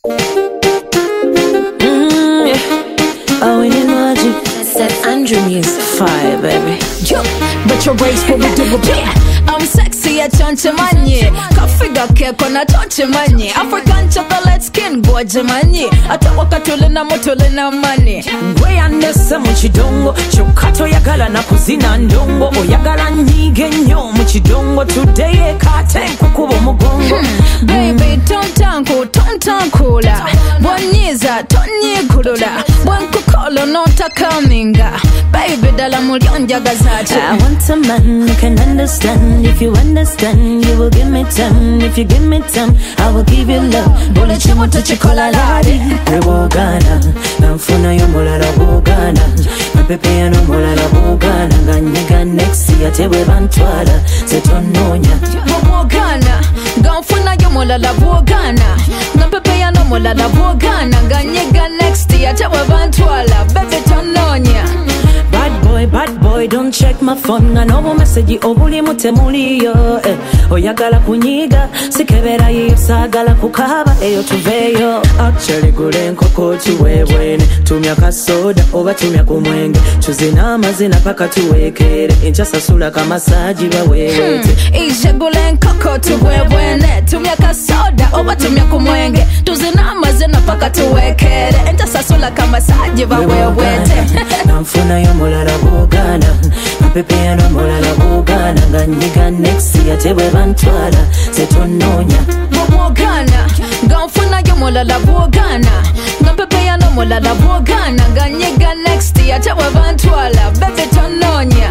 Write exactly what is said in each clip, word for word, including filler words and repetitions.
Mm, yeah. Oh, we need magic. Said Andrew Music. Fire, baby. Yo, but your race will be double. Yeah, I'm sexy at chonche manye. Kafiga keko na chonche manye. African chocolate skin goje manye. Atawaka tule na motule na mane. Gwe andese mu kidongo kyokka toyagala na kuzina ndongo oyagala nnyige nnyo mu kidongo tudde ekaate nkukuba omugongo. hmm. Baby tontanku tontankula bwonyiza tonyikulula bwenkukolo notakaminga baby dala mulyonjagazaaki. I want a man who can understand. If you understand, you will give me time. If you give me time, I will give you love. Buli kimu tukikola ladi. Bwogana nanfuna y'omulala bwogana mapepe n'omulala bwogana nga nnyiga next ate bwe bantwala ze tonnoonya. Bwogana nga nfunayo mulala bwogana nga mpepeya n'omulala bwogana nga nyiga next ate bwe bantwala bebe tonnoonya. Bad boy, bad boy, don't check my phone. Nga nobo message obulimu temuliyo eh. Oyagala kunyiga sikebera yiyo sagala kukaba eyo tuveyo. Actually gule nkoko kiwebwene tumya kasoda oba tumya ku mwenge tuzina amazina paka tuwekere enkyasasula kamasaji bawewete. hmm. Ije gule nkoko tuwebwene tumya kasoda oba tumya ku mwenge tuzina amazina paka tuwekere enkyasasula kamasaji bawewete. Nanfuna y'omulala bwogana mapepe n'omulala bwogana nga nnyiga next ate bwe bantwala ze tonnoonya. Bwogana nga nfunayo mulala bwogana nga mpepeya n'omulala bwogana nga nyiga next ate bwe bantwala bebe tonnoonya.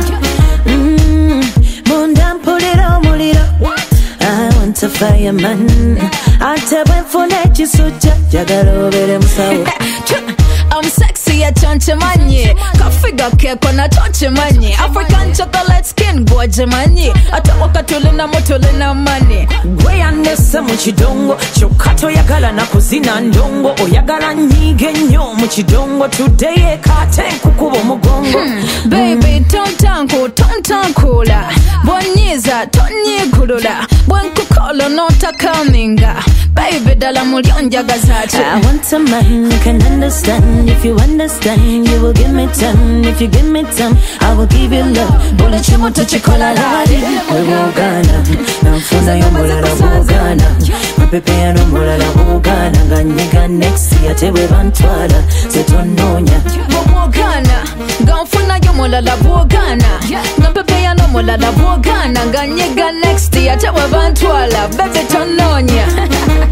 Mm, munda mpulira omuliro I want a fireman ate bwe nfuna ekisujja jagala obeere musawo. I'm sexy at chonche manye. Kafiga keko na chonche manye. African chocolate skin goje manye. Atawaka tule na motule na mane. Gwe yandese mu kidongo kyokka toyagala na kuzina ndongo oyagala nnyige nnyo mu kidongo tudde ekaate nkukuba omugongo. hmm. Baby tontanku tontankula bwonyiza tonyikulula bwenkukolo notakaminga baby dala mulyonjagazaaki. I want a man who can understand. If you understand, you will give me time. If you give me time, I will give you love. Buli kimu tukikola ladi. Bwogana nanfuna y'omulala bwogana mapepe n'omulala bwogana nga nnyiga next ate bwe bantwala ze tonnoonya. Bwogana nga nfunayo mulala bwogana nga mpepeya n'omulala bwogana nga nyiga next ate bwe bantwala bebe tonnoonya.